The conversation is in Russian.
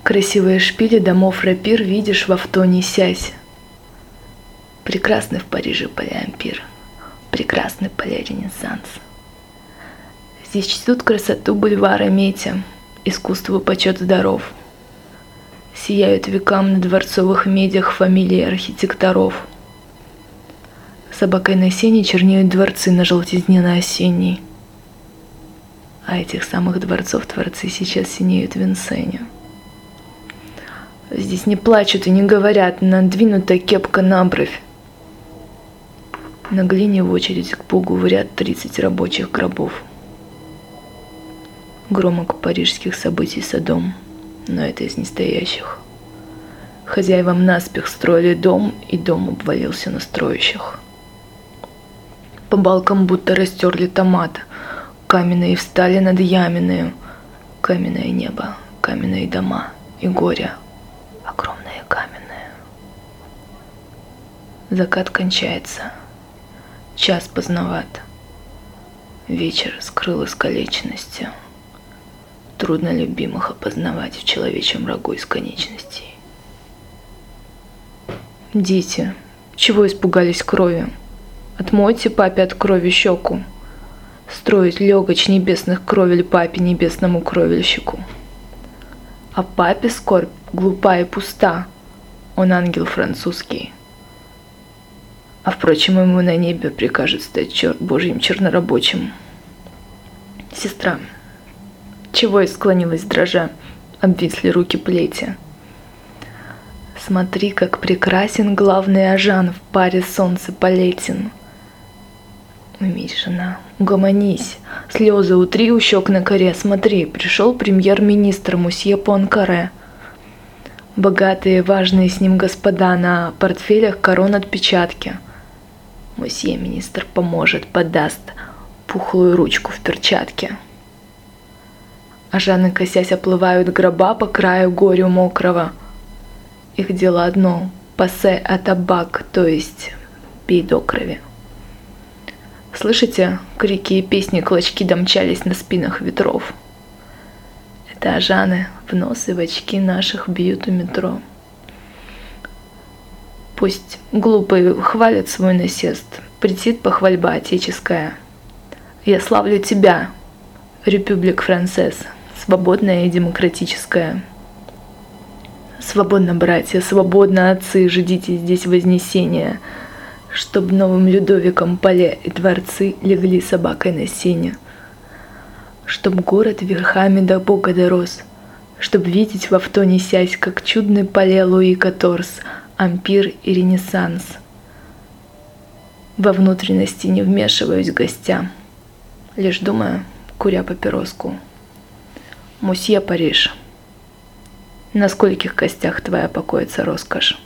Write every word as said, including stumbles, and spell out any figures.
Красивые шпили домов рапир видишь в авто несясь. Прекрасны в Париже поля ампир, прекрасны поля Ренессанс. Здесь чтут красоту бульвара метя, искусству почет здоров. Сияют векам на дворцовых медях фамилии архитекторов. Собакой на сене чернеют дворцы на желтизне на осенней. А этих самых дворцов творцы сейчас синеют в Винсене. Здесь не плачут и не говорят, надвинута кепка на бровь. На глине в очередь к Богу в ряд тридцать рабочих гробов. Громок парижских событий Содом, но это из настоящих. Хозяевам наспех строили дом, и дом обвалился на строящих. По балкам будто растерли томат, каменные встали над яменою. Каменное небо, каменные дома и горе, огромные каменные. Закат кончается, час поздноват, вечер скрыл искалеченностью. Трудно любимых опознавать в человечьем рогу из конечностей. Дети, чего испугались крови? Отмойте папе от крови щеку. Строить легоч небесных кровель папе небесному кровельщику. А папе скорбь глупа и пуста, он ангел французский. А впрочем, ему на небе прикажет стать чер- божьим чернорабочим. Сестра, чего и склонилась дрожа, обвисли руки плети. Смотри, как прекрасен главный Ажан в паре солнца полетен. Уймись, жена, угомонись, слезы утри у щек на коре. Смотри, пришел премьер-министр мусье Пуанкаре. Богатые, важные с ним господа, на портфелях корон отпечатки. Мусье министр поможет, подаст пухлую ручку в перчатке. А Жанны, косясь, оплывают гроба по краю горю мокрого. Их дело одно — пассе а табак, то есть пей до крови. Слышите, крики и песни клочки домчались на спинах ветров. Это Ажаны в нос и в очки наших бьют у метро. Пусть глупый хвалит свой насест, претит похвальба отеческая. Я славлю тебя, Републик Францесс, свободная и демократическая. Свободно, братья, свободно, отцы, ждите здесь вознесения, чтоб новым Людовиком поля и дворцы легли собакой на сене, чтоб город верхами до Бога дорос, чтоб видеть в авто несясь, как чудный поле Луи Каторс, ампир и Ренессанс. Во внутренности не вмешиваюсь гостям, лишь думаю, куря папироску. Мусье Париж, на скольких костях твоя покоится роскошь?